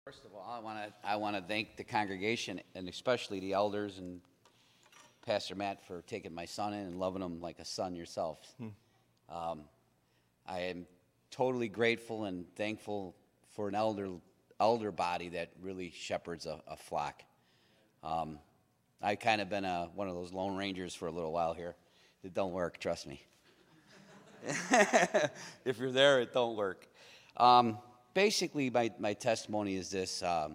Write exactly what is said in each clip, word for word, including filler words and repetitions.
First of all, I want to I want to thank the congregation and especially the elders and Pastor Matt for taking my son in and loving him like a son yourself. Hmm. Um, I am totally grateful and thankful for an elder elder body that really shepherds a, a flock. Um, I kind of been a, one of those lone rangers for a little while here. It don't work, trust me. If you're there, it don't work. Um, basically, my, my testimony is this. Um,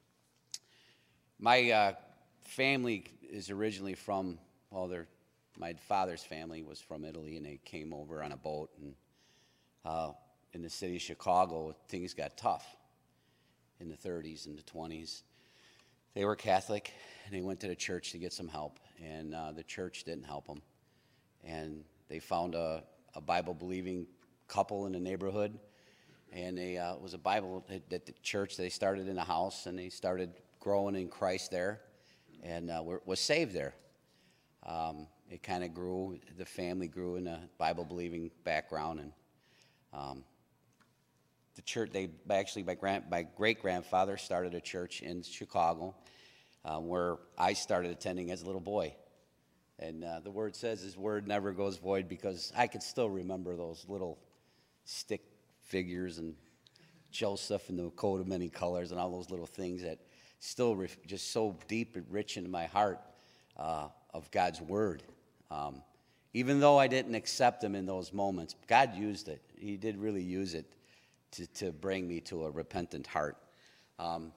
my uh, family is originally from, well, they're, my father's family was from Italy, and they came over on a boat. And uh, in the city of Chicago, things got tough in the thirties and the twenties. They were Catholic, and they went to the church to get some help, and uh, the church didn't help them. And they found a, a Bible-believing couple in the neighborhood, and they, uh, it was a Bible at, at the church. They started in a house, and they started growing in Christ there, and uh, were, was saved there. Um, it kind of grew. The family grew in a Bible-believing background, and um, the church. They actually, my grand, my great-grandfather started a church in Chicago, uh, where I started attending as a little boy. And uh, the word says his word never goes void, because I can still remember those little stick figures and Joseph and the coat of many colors and all those little things that still ref- just so deep and rich into my heart uh, of God's word. Um, even though I didn't accept him in those moments, God used it. He did really use it to, to bring me to a repentant heart. Um,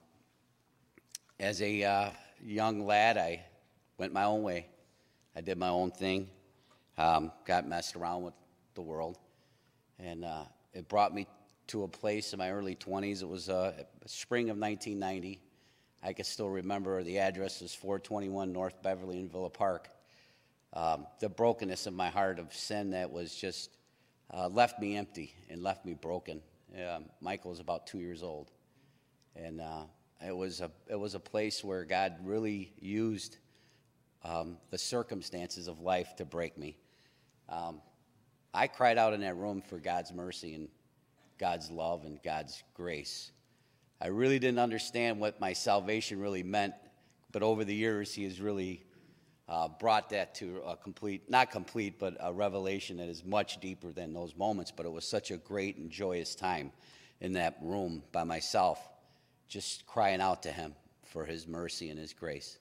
as a uh, young lad, I went my own way. I did my own thing, um, got messed around with the world, and uh, it brought me to a place in my early twenties. It was uh, spring of nineteen ninety. I can still remember the address was four twenty-one North Beverly in Villa Park. Um, the brokenness of my heart of sin that was just uh, left me empty and left me broken. Um, Michael was about two years old, and uh, it was a it was a place where God really used Um, the circumstances of life to break me. Um, I cried out in that room for God's mercy and God's love and God's grace. I really didn't understand what my salvation really meant, but over the years, He has really uh, brought that to a complete, not complete, but a revelation that is much deeper than those moments. But it was such a great and joyous time in that room by myself, just crying out to Him for His mercy and His grace.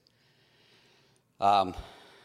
Um,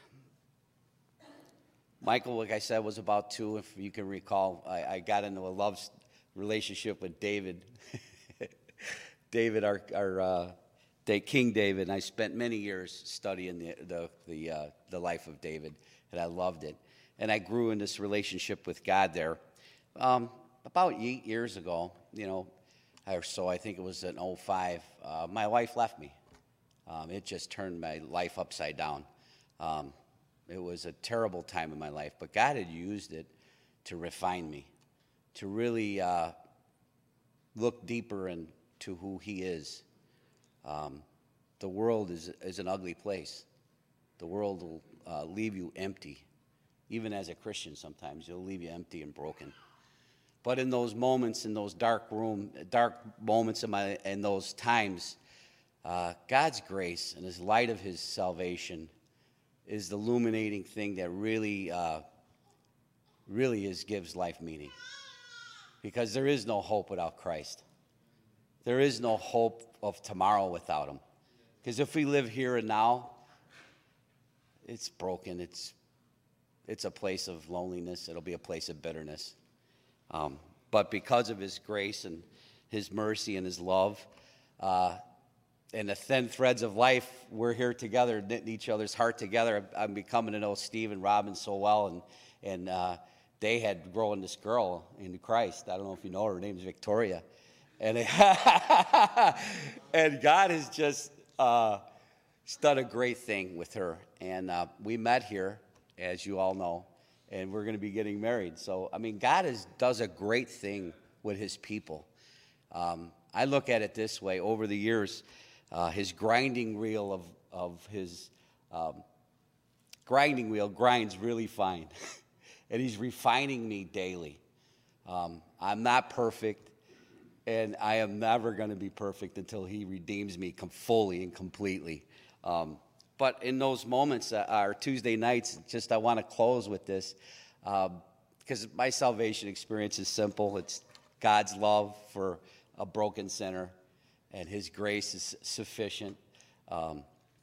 Michael, like I said, was about two, if you can recall. I, I got into a love relationship with David. David, our, our uh, King David, and I spent many years studying the the the, uh, the life of David, and I loved it. And I grew in this relationship with God there. Um, about eight years ago, you know, or so, I think it was in oh five, uh, my wife left me. Um, it just turned my life upside down. Um, it was a terrible time in my life, but God had used it to refine me, to really uh, look deeper into who He is. Um, the world is, is an ugly place. The world will uh, leave you empty. Even as a Christian, sometimes it'll leave you empty and broken. But in those moments, in those dark room, dark moments in my, in those times, Uh, God's grace and His light of His salvation is the illuminating thing that really, uh, really is, gives life meaning. Because there is no hope without Christ. There is no hope of tomorrow without Him. Because if we live here and now, it's broken. It's, it's a place of loneliness. It'll be a place of bitterness. Um, but because of His grace and His mercy and His love, uh, and the thin threads of life, we're here together, knitting each other's heart together. I'm becoming to know Steve and Robin so well, and and uh, they had grown this girl in Christ. I don't know if you know her. Her name's Victoria, and and God has just uh, done a great thing with her. And uh, we met here, as you all know, and we're going to be getting married. So I mean, God is, does a great thing with His people. Um, I look at it this way: over the years, Uh, his grinding wheel of of his um, grinding wheel grinds really fine, and He's refining me daily. Um, I'm not perfect, and I am never going to be perfect until he redeems me com- fully and completely. Um, but in those moments, uh, our Tuesday nights, just I want to close with this, because um, my salvation experience is simple. It's God's love for a broken sinner, and his grace is sufficient. Um,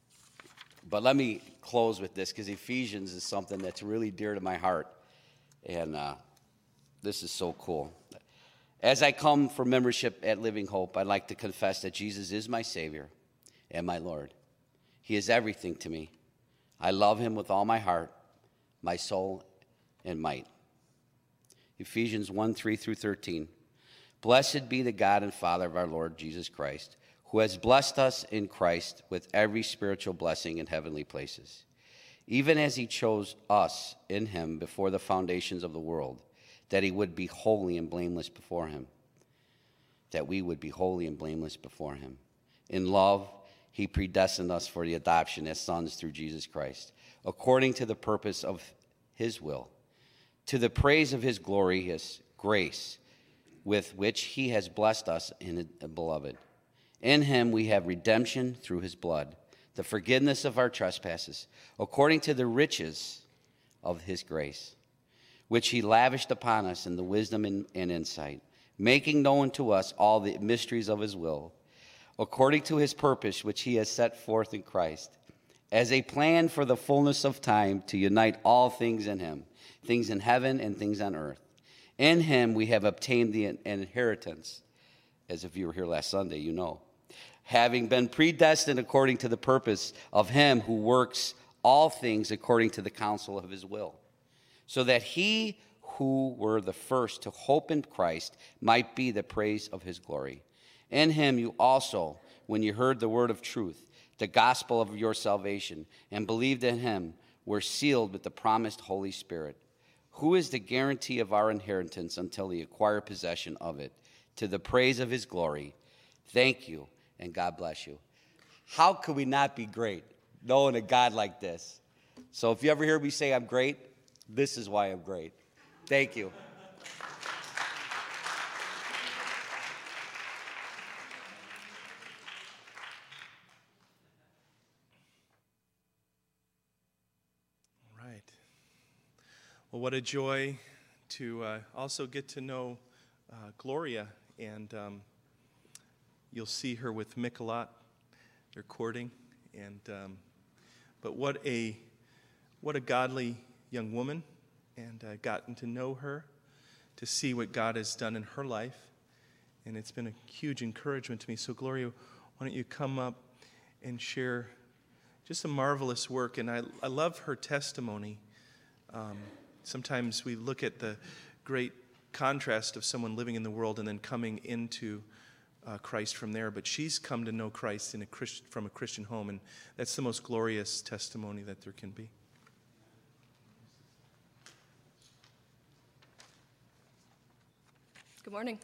but let me close with this, because Ephesians is something that's really dear to my heart, and uh, this is so cool. As I come for membership at Living Hope, I'd like to confess that Jesus is my Savior and my Lord. He is everything to me. I love him with all my heart, my soul, and might. Ephesians one, three through thirteen. Blessed be the God and Father of our Lord Jesus Christ, who has blessed us in Christ with every spiritual blessing in heavenly places, even as he chose us in him before the foundations of the world, that he would be holy and blameless before him, that we would be holy and blameless before him. In love, he predestined us for the adoption as sons through Jesus Christ, according to the purpose of his will, to the praise of his glorious grace, with which he has blessed us in the beloved. In him we have redemption through his blood, the forgiveness of our trespasses, according to the riches of his grace, which he lavished upon us in the wisdom and, and insight, making known to us all the mysteries of his will, according to his purpose, which he has set forth in Christ, as a plan for the fullness of time to unite all things in him, things in heaven and things on earth. In him we have obtained the inheritance, as if you were here last Sunday, you know, having been predestined according to the purpose of him who works all things according to the counsel of his will, so that he who were the first to hope in Christ might be the praise of his glory. In him you also, when you heard the word of truth, the gospel of your salvation, and believed in him, were sealed with the promised Holy Spirit, who is the guarantee of our inheritance until we acquire possession of it, to the praise of his glory. Thank you, and God bless you. How could we not be great knowing a God like this? So if you ever hear me say I'm great, this is why I'm great. Thank you. All right. Well, what a joy to uh, also get to know uh, Gloria, and um, you'll see her with Mick a lot. They're courting, and um, but what a what a godly young woman, and I've gotten to know her, to see what God has done in her life, and it's been a huge encouragement to me. So Gloria, why don't you come up and share just a marvelous work, and I, I love her testimony. Um, sometimes we look at the great contrast of someone living in the world and then coming into uh, Christ from there, but she's come to know Christ in a Christ, from a Christian home, and that's the most glorious testimony that there can be. Good morning.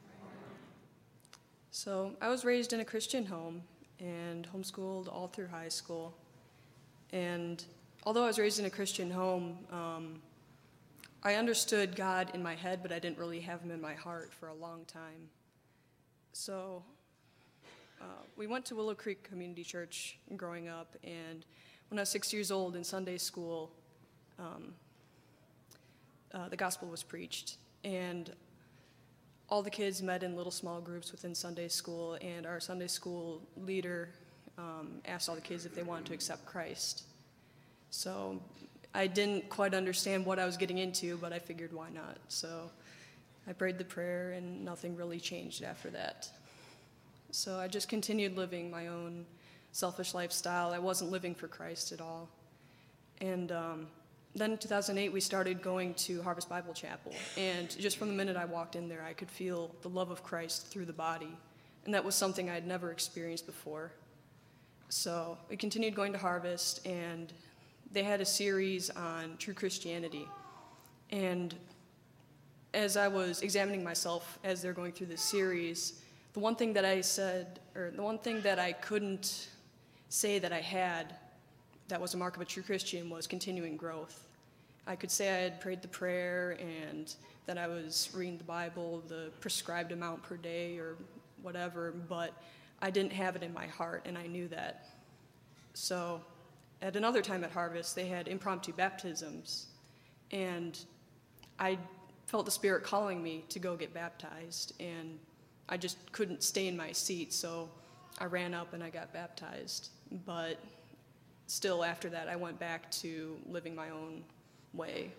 So I was raised in a Christian home and homeschooled all through high school. And although I was raised in a Christian home, um, I understood God in my head, but I didn't really have him in my heart for a long time. So uh, we went to Willow Creek Community Church growing up, and when I was six years old in Sunday school, um, uh, the gospel was preached. And all the kids met in little small groups within Sunday school, and our Sunday school leader um, asked all the kids if they wanted to accept Christ. So I didn't quite understand what I was getting into, but I figured why not. So I prayed the prayer, and nothing really changed after that. So I just continued living my own selfish lifestyle. I wasn't living for Christ at all. And um, then in two thousand eight, we started going to Harvest Bible Chapel. And just from the minute I walked in there, I could feel the love of Christ through the body. And that was something I had never experienced before. So we continued going to Harvest, and they had a series on true Christianity. And as I was examining myself as they're going through this series, the one thing that I said, or the one thing that I couldn't say that I had that was a mark of a true Christian was continuing growth. I could say I had prayed the prayer and that I was reading the Bible the prescribed amount per day or whatever, but I didn't have it in my heart, and I knew that. So at another time at Harvest, they had impromptu baptisms, and I felt the Spirit calling me to go get baptized, and I just couldn't stay in my seat, so I ran up and I got baptized. But still, after that, I went back to living my own way.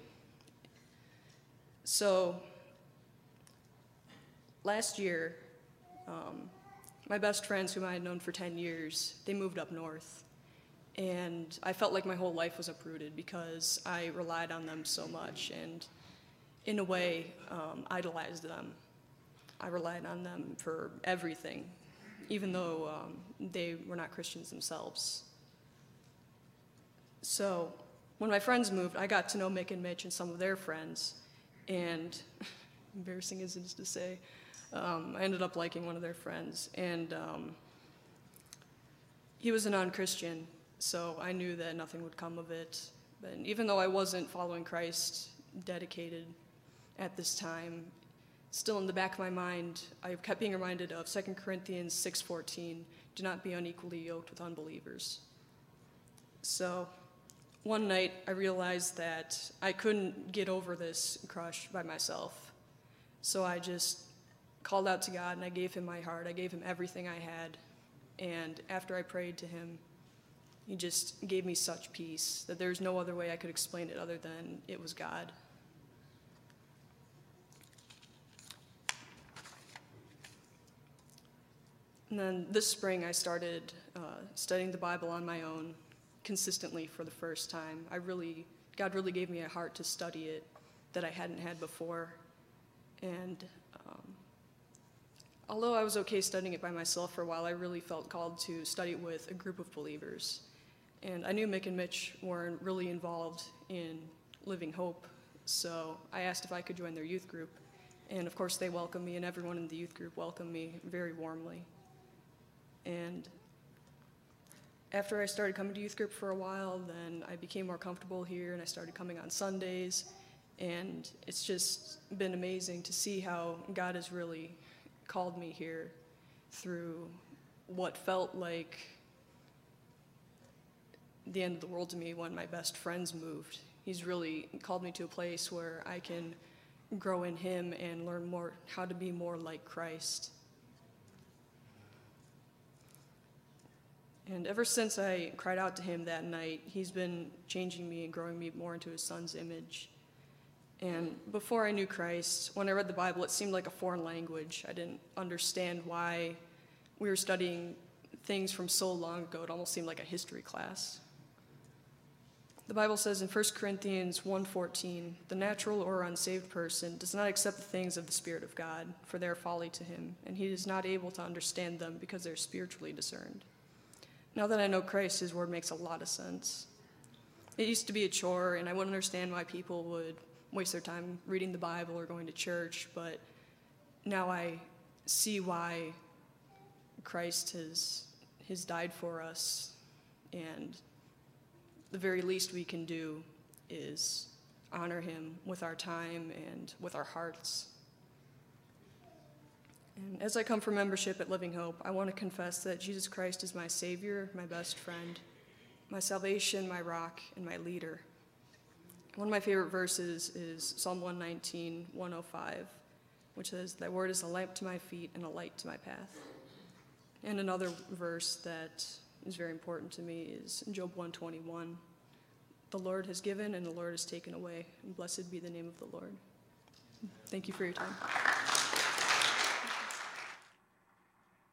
So last year, um, my best friends, whom I had known for ten years, they moved up north. And I felt like my whole life was uprooted because I relied on them so much and, in a way, um, idolized them. I relied on them for everything, even though um, they were not Christians themselves. So when my friends moved, I got to know Mick and Mitch and some of their friends, and embarrassing as it is to say, um, I ended up liking one of their friends, and um, he was a non-Christian, so I knew that nothing would come of it. But even though I wasn't following Christ dedicated at this time, still in the back of my mind, I kept being reminded of Second Corinthians six fourteen, do not be unequally yoked with unbelievers. So one night, I realized that I couldn't get over this crush by myself. So I just called out to God, and I gave him my heart. I gave him everything I had. And after I prayed to him, he just gave me such peace that there's no other way I could explain it other than it was God. And then this spring, I started uh, studying the Bible on my own consistently for the first time. I really, God really gave me a heart to study it that I hadn't had before. And um, although I was okay studying it by myself for a while, I really felt called to study it with a group of believers. And I knew Mick and Mitch weren't really involved in Living Hope, so I asked if I could join their youth group. And of course they welcomed me, and everyone in the youth group welcomed me very warmly. And after I started coming to youth group for a while, then I became more comfortable here, and I started coming on Sundays. And it's just been amazing to see how God has really called me here through what felt like the end of the world to me when my best friends moved. He's really called me to a place where I can grow in him and learn more how to be more like Christ. And ever since I cried out to him that night, he's been changing me and growing me more into his son's image. And before I knew Christ, when I read the Bible, it seemed like a foreign language. I didn't understand why we were studying things from so long ago. It almost seemed like a history class. The Bible says in First Corinthians one fourteen, the natural or unsaved person does not accept the things of the Spirit of God, for they are folly to him, and he is not able to understand them because they're spiritually discerned. Now that I know Christ, his word makes a lot of sense. It used to be a chore, and I wouldn't understand why people would waste their time reading the Bible or going to church, but now I see why Christ has, has died for us, and the very least we can do is honor him with our time and with our hearts. And as I come for membership at Living Hope, I want to confess that Jesus Christ is my Savior, my best friend, my salvation, my rock, and my leader. One of my favorite verses is Psalm one nineteen, one oh five, which says, thy word is a lamp to my feet and a light to my path. And another verse that is very important to me is Job one twenty-one, the Lord has given and the Lord has taken away, and blessed be the name of the Lord. Thank you for your time.